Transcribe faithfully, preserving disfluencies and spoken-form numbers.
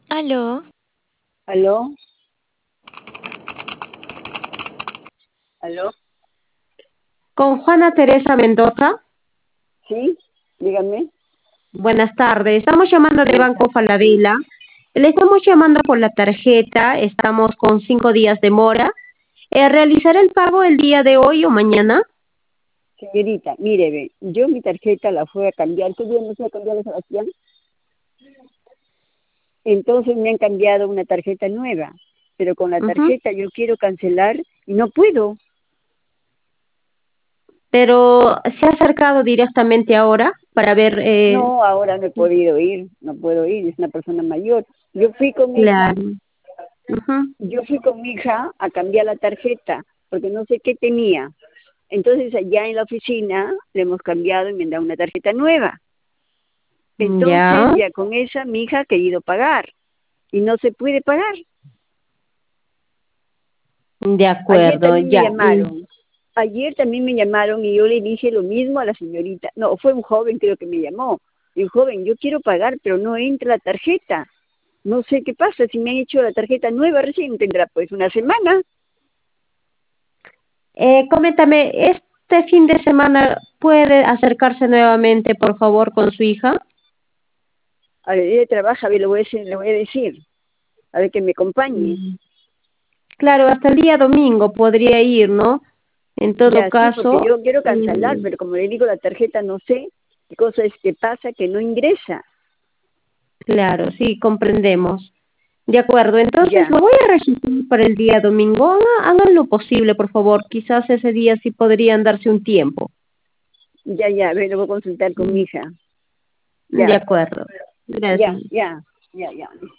¿Aló? ¿Aló? ¿Aló? Con Juana Teresa Mendoza. ¿Sí? Dígame. Buenas tardes. Estamos llamando de Buenas Banco tardes. Falabella. Le estamos llamando por la tarjeta. Estamos con cinco días de mora. Eh, ¿Realizará el pago el día de hoy o mañana? Señorita, mire, ve, yo mi tarjeta la fui a cambiar. ¿Qué día me fui a cambiar, Sebastián? Entonces me han cambiado una tarjeta nueva, pero con la Ujú. tarjeta yo quiero cancelar y no puedo. Pero se ha acercado directamente ahora para ver. Eh, No, ahora no he podido ir, no puedo ir, es una persona mayor. Yo fui con mi hija, claro. Ujú. yo fui con mi hija a cambiar la tarjeta, porque no sé qué tenía. Entonces allá en la oficina le hemos cambiado y me han dado una tarjeta nueva. Entonces Ya, ya con esa mi hija ha querido pagar y no se puede pagar. de Ayer acuerdo, también me ya. Y llamaron, ayer también me llamaron y yo le dije lo mismo a la señorita. No, fue un joven creo que me llamó. Y un joven, yo quiero pagar, pero no entra la tarjeta. No sé qué pasa, si me han hecho la tarjeta nueva recién tendrá pues una semana. eh, coméntame, ¿este fin de semana puede acercarse nuevamente, por favor, con su hija? A ver, ella trabaja, a ver, le voy a decir, le voy a decir, a ver que me acompañe. Mm. Claro, hasta el día domingo podría ir, ¿no? En todo Ya, sí, porque caso, yo quiero cancelar, mm, pero como le digo, la tarjeta no sé qué cosa es que pasa, que no ingresa. claro, sí, comprendemos. De acuerdo, entonces Ya, lo voy a registrar para el día domingo. Haga- Hagan lo posible, por favor. Quizás ese día sí podrían darse un tiempo. ya, ya, a ver, lo voy a consultar con mi Mm, hija. De Ya, acuerdo. ya, Gracias. ya, ya, ya.